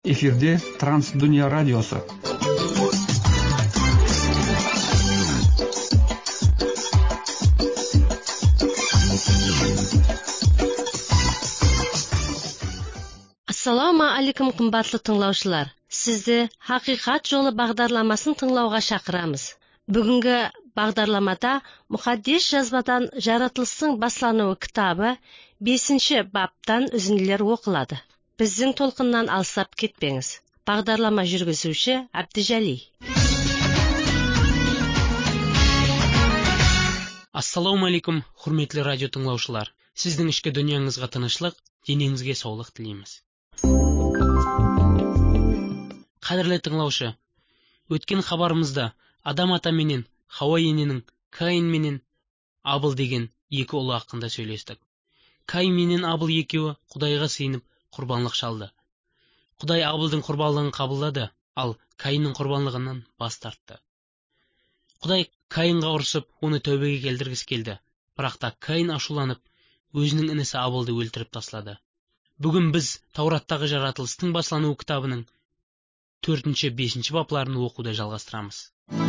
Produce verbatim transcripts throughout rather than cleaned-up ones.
Эфирде Трансдүния радиосы. Ассаламу алейкум қымбатлы тыңлаушылар. Сізді Хақиқат жолы бағдарламасын тыңлауға шақырамыз. Бүгінгі бағдарламада Мұхаддис жазбадан жаратылыстың баслануы кітабы бесінші баптан үзінділер оқылады. Біздің толқыннан алсап кетпеңіз. Бағдарлама жүргізуші Әбдіжәли. Ассаламу алейкум, құрметлі радио тыңлаушылар. Сіздің ішкі дүниеңізге тынышлық, денеңізге саулық тілейміз. Қадірлі тыңлаушы, өткен хабарымызда Адам ата менен Хауа ененің Каин менен Абыл деген екі ұлы хақында сөйлестік. Каин менен Абыл екеуі Құдайға сыйынып құрбанлық шалды. Құдай Абылдың құрбанлығын қабылдады, ал Каиннің құрбанлығынан бас тартты. Құдай Каинға ұрсып, оны тәубеге келтіргісі келді, бірақ та Каин ашуланып, өзінің інісі Абылды өлтіріп таслады. Бүгін біз Таураттағы жаратылыстың баслануы кітабының төртінші, бесінші бапларын оқуды жалғастырамыз.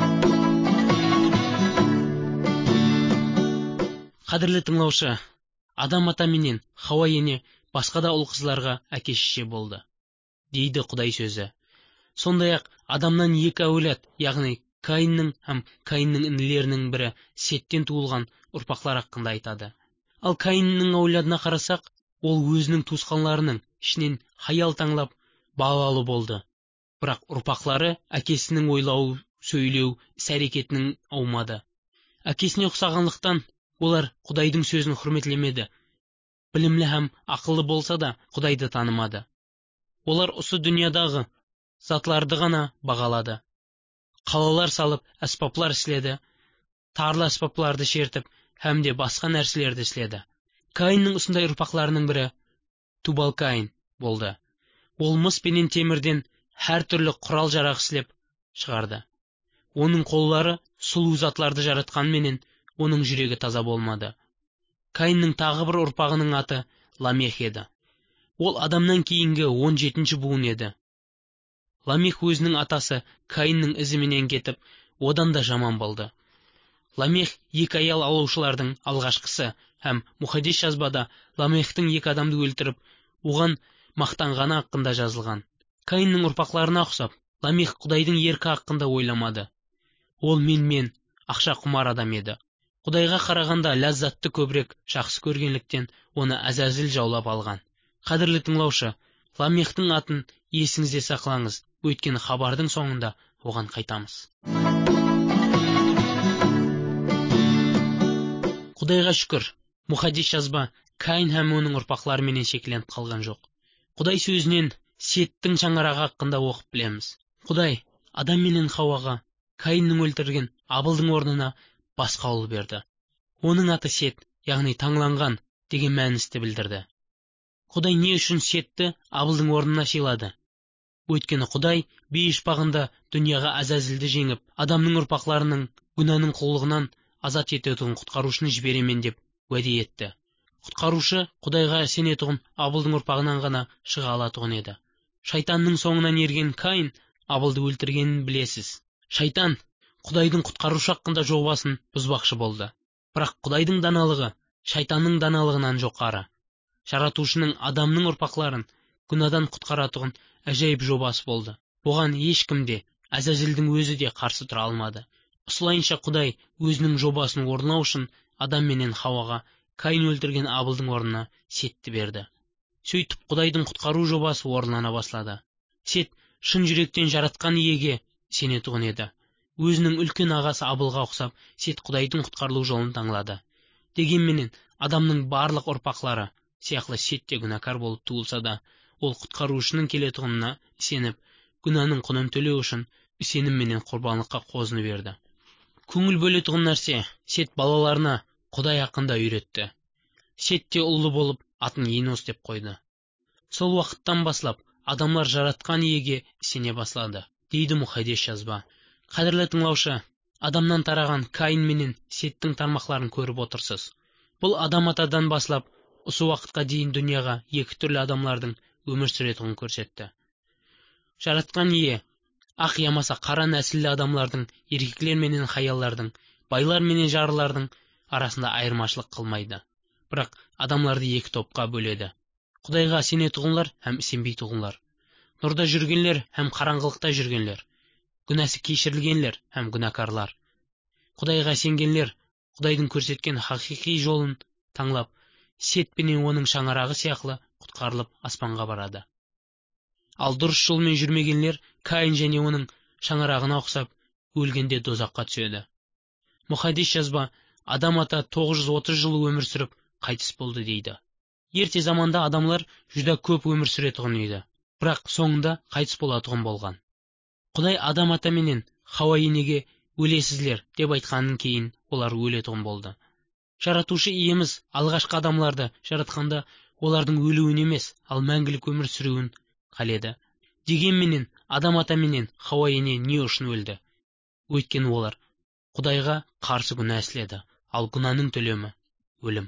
Қадірлі тыңлаушы, Адам ата менен Хауа ене басқа да ұл қыздарға әке-шеше болды, дейді Құдай сөзі. Сондай-ақ Адамнан екі әулет, яғни Каиннің һәм Каиннің інілерінің бірі Сеттен туылған ұрпақлар хақында айтады. Ал Каиннің әулетіне қарасақ, ол өзінің туысқанларының ішінен хаял таңлап балалы болды. Бірақ ұрпақлары әкесінің ойлау, сөйлеу, іс-әрекетінің аумады. Әкесіне ұқсағанлықтан олар Құдайдың сөзін құрметлемеді. Білімлі һәм ақыллы болса да Құдайды танымады. Олар осы дүниядағы затларды ғана бағалады. Қалалар салып, әспаплар істеді, тарлы әспапларды шертіп, һәм де басқа нәрселерді істеді. Каиннің осындай ұрпақларының бірі Тубал Каин болды. Ол мыс пенен темірден һәр түрлі құрал жарақ істеп шығарды. Оның қолдары сұлу затларды жаратқанменен оның жүрегі таза болмады. Каиннің тағы бір ұрпағының аты Ламех еді. Ол Адамнан кейінгі он жетінші буын еді. Ламех өзінің атасы Каиннің ізіменен кетіп, одан да жаман болды. Ламех екі аял алушылардың алғашқысы һәм Мұхаддис жазбада Ламехтің екі адамды өлтіріп, оған мақтанғаны хақында жазылған. Каиннің ұрпақларына ұқсап, Ламех Құдайдың еркі хақында ойламады. Ол мен-мен ақша құмар адам еді. Құдайға қарағанда ләззатты көбірек жақсы көргенліктен оны Әзәзіл жаулап алған. Қадірлі тыңлаушы, Ламехтің атын есіңізде сақлаңыз, өйткені хабардың соңында оған қайтамыз. Құдайға шүкір, Мұхаддис жазба Каин һәм оның ұрпақлары менен шекленіп қалған жоқ. Құдай сөзінен Сеттің шаңырағы хақында оқып білеміз. Құдай Адам менен Хауаға Каиннің өлтірген Абылдың орнына басқа ұл берді. Оның аты Сет, яғни таңланған деген мәністі білдірді. Құдай не үшін Сетті Абылдың орнына сыйлады? Өйткені Құдай бейіш бағында дүнияға Әзәзілді жеңіп, Адамның ұрпақларының күнәнің құллығынан азат ететін құтқарушыны жіберемен деп уәде етті. Құтқарушы Құдайға сенетұғын Абылдың ұрпағынан ғана шыға алатұғын еді. Шайтанның соңынан ерген Каин Абылды өлтіргенін білесіз. Шайтан Құдайдың құтқарушы хақында жобасын бұзбақшы болды. Бірақ Құдайдың даналығы шайтанның даналығынан жоғары. Жаратушының Адамның ұрпақларын күнәдан құтқаратұғын әжайып жобасы болды. Оған ешкім де, Әзәзілдің өзі де қарсы тұра алмады. Осылайынша Құдай өзінің жобасын орындау үшін Адам менен Хауаға Каин өлтірген Абылдың орнына Сетті берді. Сөйтіп Құдайдың құтқару жобасы орындана бастады. Сет шын жүректен жаратқан иеге сенетұғын еді. Өзінің үлкен ағасы Абылға ұқсап, Сет Құдайдың құтқарылу жолын таңлады. Дегенменен Адамның барлық ұрпақлары сияқты Сет те күнәкар болып туылса да, ол құтқарушының келетұғынына сеніп, күнәнің құнын төлеу үшін сенім менен құрбанлыққа қозыны берді. Көңіл бөлетұғын нәрсе, Сет балаларына Құдай хақында үйретті. Сет те ұлы болып, атын Енос деп қойды. Сол уақыттан баслап, адамлар жаратқан иеге сене баслады, дейді Мұхаддис жазба. Қадірлі тыңлаушы, Адамнан тараған Каин менен Сеттің тармақларын көріп отырсыз. Бұл Адам атадан баслап, осы уақытқа дейін дүнияға екі түрлі адамлардың өмір сүретұғын көрсетті. жаратқан ие ақ ямаса қара нәсілді адамлардың, еркеклер менен хаяллардың, байлар менен жарлардың арасында айырмашылық қылмайды. Бірақ адамларды екі топқа бөледі. Құдайға сенетұғынлар һәм сенбейтұғынлар. Нұрда жүргенлер һәм қараңғылықта жүргенлер. Күнәсі кешірілгенлер һәм күнәкарлар. Құдайға сенгенлер Құдайдың көрсеткен хақиқи жолын таңлап, Сет пенен оның шаңырағы сияқлы құтқарылып аспанға барады. Ал дұрыс жолмен жүрмегенлер Каин және оның шаңырағына ұқсап өлгенде дозаққа түседі. Мұхаддис жазба Адам ата тоғыз жүз отыз жыл өмір сүріп қайтыс болды дейді. Ерте заманда адамлар жүда көп өмір сүретұғын еді, бірақ соңында қайтыс болатұғын болған. Құдай Адам ата менен Хауа енеге өлесізлер деп айтқаннан кейін олар өлетұғын болды. Жаратушы иеміз алғашқы адамларды жаратқанда олардың өлуін емес, ал мәңгілік өмір сүруін қаледі. Дегенменен Адам ата менен Хауа ене не үшін өлді? Өйткені олар Құдайға қарсы күнә істеді, ал күнәнің төлемі өлім.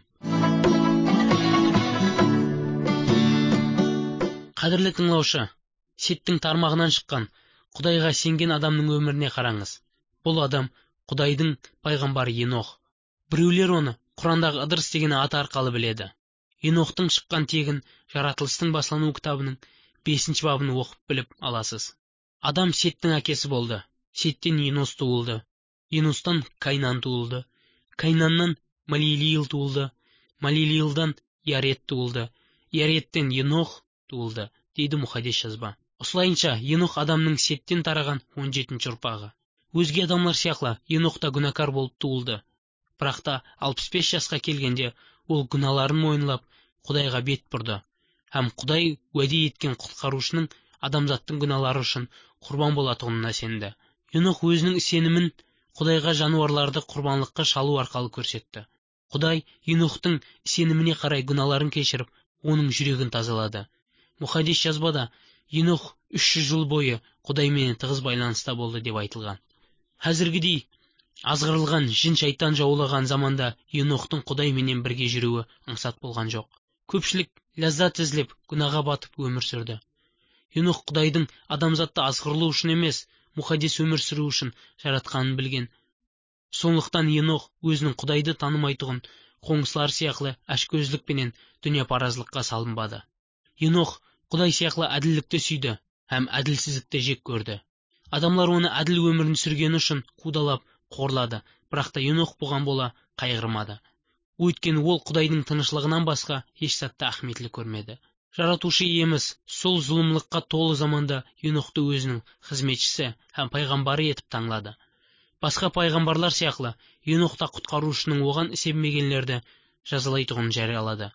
Қадірлі тыңлаушы, Сеттің тармағынан шыққан Құдайға сенген адамның өміріне қараңыз. Бұл адам Құдайдың пайғамбары Енох. Біреулер оны Құрандағы Ыдырыс деген аты арқылы біледі. Енохтың шыққан тегін Жаратылыстың басылану кітабының бесінші бабын оқып біліп аласыз. Адам Сеттің әкесі болды. Сеттен Енос туылды. Еностан Кайнан туылды. Кайнаннан Малилиил туылды. Малилиилдан Ярет туылды. Яреттен Енох туылды, дейді Мұхаддис жазба. Осылайынша Енох адамның Сеттен тараған он жетінші ұрпағы. Өзге адамлар сияқлы Енох та күнәкар болып туылды. Бірақ та алпыс бес жасқа келгенде ол күнәларын мойындап Құдайға бет бұрды. Һәм Құдай уәде еткен құтқарушының адамзаттың күнәлары үшін құрбан болатұғынына сенді. Енох өзінің сенімін Құдайға жануарларды құрбанлыққа шалу арқылы көрсетті. Құдай Енохтың сеніміне қарай күнәларын кешіріп, оның жүрегін тазалады. Мұхаддис жазбада Енох үш жүз жыл бойы Құдаймен тығыз байланыста болды деп айтылған. Әзіргідей азғырылған жын шайтан жаулаған заманда Енохтың Құдайменен бірге жүруі аңсат болған жоқ. Көпшілік ләззат ізлеп күнәға батып өмір сүрді. Енох Құдайдың адамзатты азғырылу үшін емес, мұқаддес өмір сүру үшін жаратқанын білген. Сондықтан Енох өзінің Құдайды танымайтұғын қоңсылар сияқлы әшкөздікпенен дүниепаразылыққа салынбады. Енох Құдай сияқлы әділдікті сүйді һәм әділсіздікті жек көрді. Адамлар оны әділ өмірін сүргені үшін қудалап, қорлады, бірақ та Енох бұған бола қайғырмады. Өйткені ол Құдайдың тынышлығынан басқа еш сәтті ахметлі көрмеді. Жаратушы иеміз сол зұлымлыққа толы заманда Енохты өзінің қызметшісі һәм пайғамбары етіп таңлады. Басқа пайғамбарлар сияқлы Енохта құтқарушының оған сенбегендерді жазалайтұғын жариялады.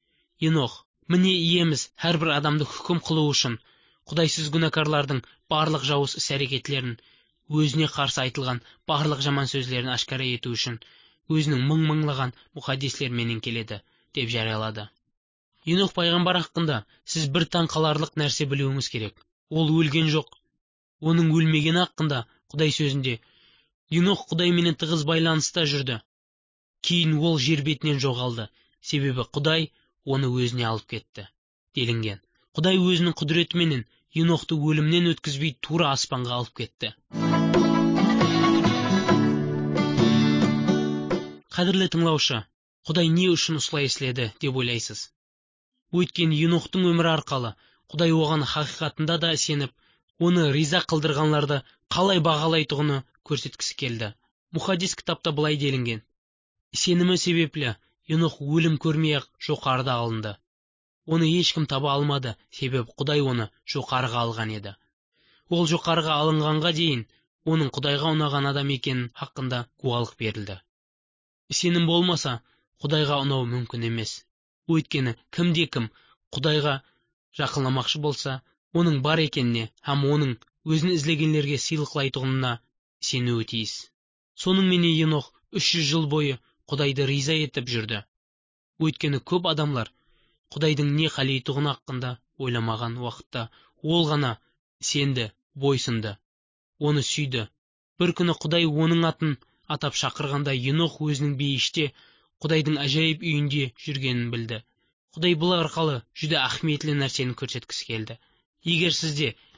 Енох, міне иеміз әрбір адамды хүкім қылу үшін Құдайсыз күнәкарлардың барлық жауыз іс-әрекетлерін, өзіне қарсы айтылған барлық жаман сөздерін ашкара ету үшін өзінің мың-мыңлаған мұқаддислерменен келеді, деп жариялады. Енох пайғамбар хақында сіз бір таң қаларлық нәрсе білуіңіз керек. Ол өлген жоқ. Оның өлмегені хақында Құдай сөзінде Енох Құдайменен тығыз байланыста жүрді. Кейін ол жер бетінен жоғалды, себебі Құдай оны өзіне алып кетті, делінген. Құдай өзінің құдіретіменен Енохты өлімнен өткізбей тура аспанға алып кетті. Қадірлі тыңлаушы, Құдай не үшін осылай істеді деп ойлайсыз? Өйткені Енохтың өмірі арқылы Құдай оған хақиқатында да сеніп, оны риза қылдырғанларды қалай бағалайтұғыны көрсеткісі келді. Мұхаддис кітапта былай делінген: сенімі себеплі Енох өлім көрмей-ақ жоғарыда алынды. Оны ешкім таба алмады, себебі Құдай оны жоғарыға алған еді. Ол жоғарыға алынғанға дейін оның Құдайға ұнаған адам екенін хақында куәлік берілді. Сенім болмаса, Құдайға ұнау мүмкін емес. Өйткені кімде-кім Құдайға жақынламақшы болса, оның бар екеніне һәм оның өзін ізлегенлерге сыйлықлайтұғынына сенуі тиіс. Соныңменен Енох үш жүз жыл бойы Құдайды риза етіп жүрді. Өйткені көп адамлар Құдайдың не қалайтұғыны хақында ойламаған уақытта ол ғана сенді, бойсынды, оны сүйді. Бір күні Құдай оның атын атап шақырғанда Енох өзінің бейіште Құдайдың әжайып үйінде жүргенін білді. Құдай бұл арқылы жүдә ахметлі нәрсені көрсеткісі келді. Егер сізде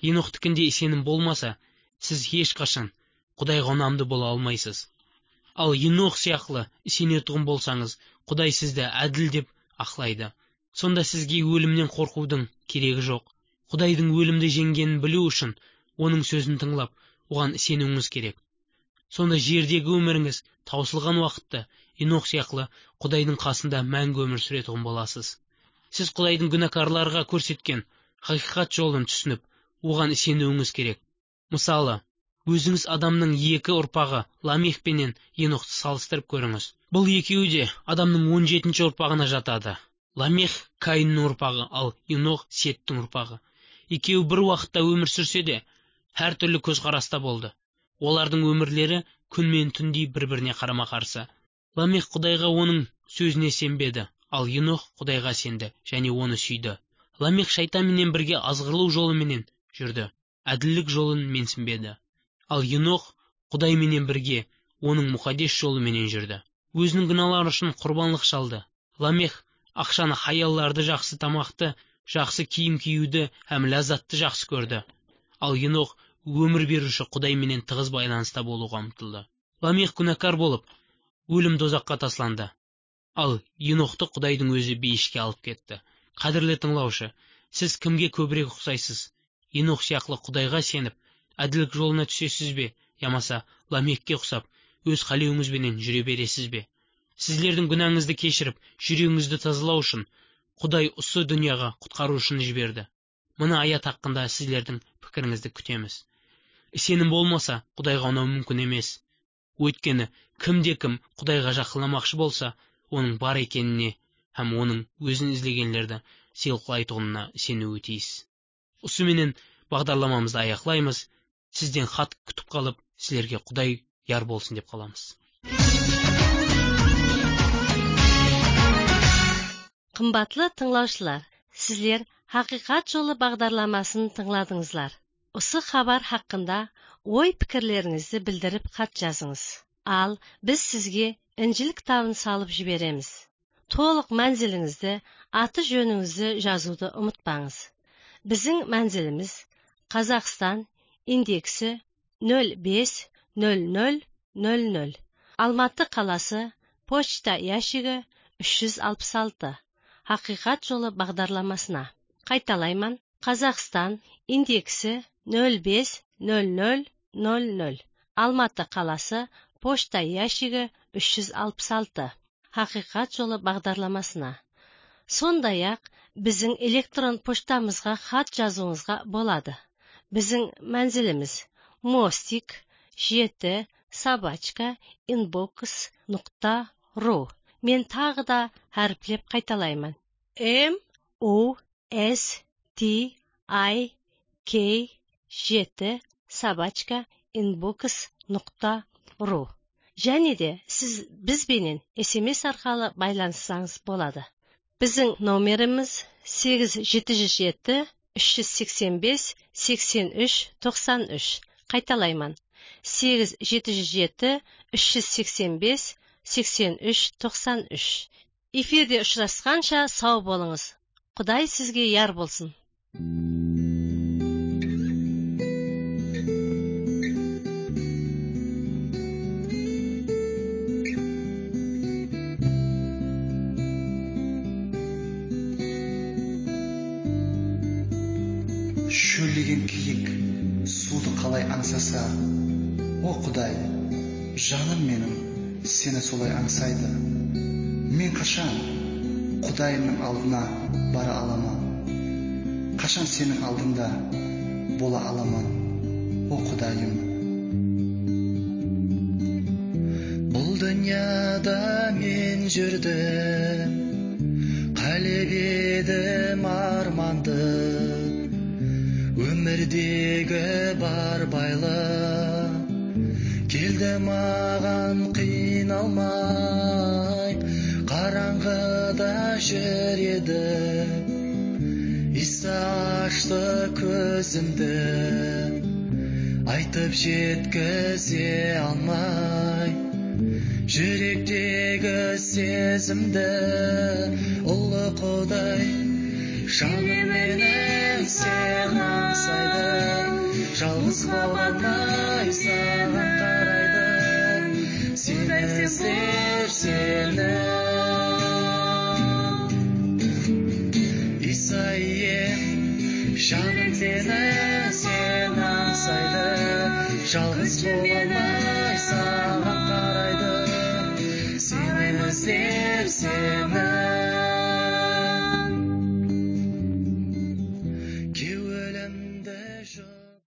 Енохтікінде сенім болмаса, сіз ешқашан Құдайға ұнамды бола алмайсыз. Ал Енох сияқлы сенетұғын болсаңыз, Құдай сізді әділ деп ақлайды. Сонда сізге өлімнен қорқудың керегі жоқ. Құдайдың өлімді жеңгенін білу үшін оның сөзін тыңлап, оған сенуіңіз керек. Сонда жердегі өміріңіз таусылған уақытта Енох сияқлы Құдайдың қасында мәңгі өмір сүретұғын боласыз. Сіз Құдайдың күнәкарларға көрсеткен хақиқат жолын түсініп, оған сенуіңіз керек. Мысалы, өзіңіз адамның екі ұрпағы Ламех пенен Енохты салыстырып көріңіз. Бұл екеуі де адамның он жетінші ұрпағына жатады. Ламех Каиннің ұрпағы, ал Енох Сеттің ұрпағы. Екеуі бір уақытта өмір сүрсе де, әр түрлі көзқараста болды. Олардың өмірлері күн мен түндей бір-біріне қарама-қарсы. Ламех Құдайға оның сөзіне сенбеді, ал Енох Құдайға сенді және оны сүйді. Ламех шайтанменен бірге азғырлау жолыменен жүрді, әділдік жолын менсінбеді. Ал Енох Құдайменен бірге оның мұқаддес жолыменен жүрді. Өзінің күнәлары үшін құрбанлық шалды. Ламех ақшаны, хаялларды, жақсы тамақты, жақсы киім киюді һәм ләззатты жақсы көрді. Ал Енох өмір беруші Құдайменен тығыз байланыста болуға ұмтылды. Ламех күнәкар болып, өлім дозаққа тасланды. Ал Енохты Құдайдың өзі бейішке алып кетті. Қадірлі тыңлаушы, сіз кімге көбірек ұқсайсыз? Енох сияқлы Құдайға сеніп, әділдік жолына түсесіз бе, ямаса Ламехке ұқсап, өз қалеуіңізбенен жүре бересіз бе? Сіздердің күнәңізді кешіріп, жүрегіңізді тазалау үшін Құдай осы дүнияға құтқарушыны жіберді. Мұны аят хақында сіздердің пікіріңізді күтеміз. Сенім болмаса, Құдайға ұнау мүмкін емес. Өйткені кімде-кім Құдайға жақынламақшы болса, оның бар екеніне һәм оның өзін ізлегендерді сыйлықтайтұғынына сенуі тиіс. Осыменен бағдарламамызды аяқтаймыз. Сізден хат күтіп қалып, сіздерге Құдай яр болсын деп қаламыз. Қымбатлы тыңлаушылар, сіздер Хақиқат жолы бағдарламасын тыңладыңызлар. Осы хабар хақында ой пікірлеріңізді білдіріп хат жазыңыз. Ал біз сізге Інжіл кітабын салып жібереміз. Толық мәнзіліңізді, аты жөніңізді жазуды ұмытпаңыз. Біздің мәнзіліміз Қазақстан, индексі нөл бес нөл нөл нөл нөл. Алматы қаласы, почта ящигі үш жүз алпыс алты. Хақиқат жолы бағдарламасына. Қайталайман, Қазақстан, индексі нөл бес нөл нөл нөл нөл. Алматы қаласы, почта ящигі үш жүз алпыс алты. Хақиқат жолы бағдарламасына. Сондай-ақ біздің электрон поштамызға хат жазуыңызға болады. Біздің мәнзіліміз мостик жеті собачка инбокс нұқта ру. Мен тағы да әріплеп қайталаймын. М O S T I K жеті собачка инбокс нұқта ру. Және де сіз бізбенен эс эм эс арқылы байланыссаңыз болады. Біздің номеріміз сегіз жеті жүз жеті үш жүз сексен бес сексен үш тоқсан үш. Қайталайман. сегіз жеті жүз жеті үш жүз сексен бес сексен үш тоқсан үш. Эфирде ұшырасқанша сау болыңыз. Құдай сізге яр болсын. Шөлдеген киік суды қалай аңсаса, о Құдай, жаным менің сені солай аңсайды. Мен қашан Құдайымның алдына бара аламын? Қашан сенің алдында бола аламын, о Құдайым? Бұл дүнияда мен жүрдім, қалеп едім арманды, өмірдегі бар байлы келді маған қиналмай, қараңғыда жүр еді, Иса ашты көзімді, айтып жеткізе алмай, жүректегі сезімді, ұлы Құдай жаным менің сені аңсайды. жалғыз бола алмай саған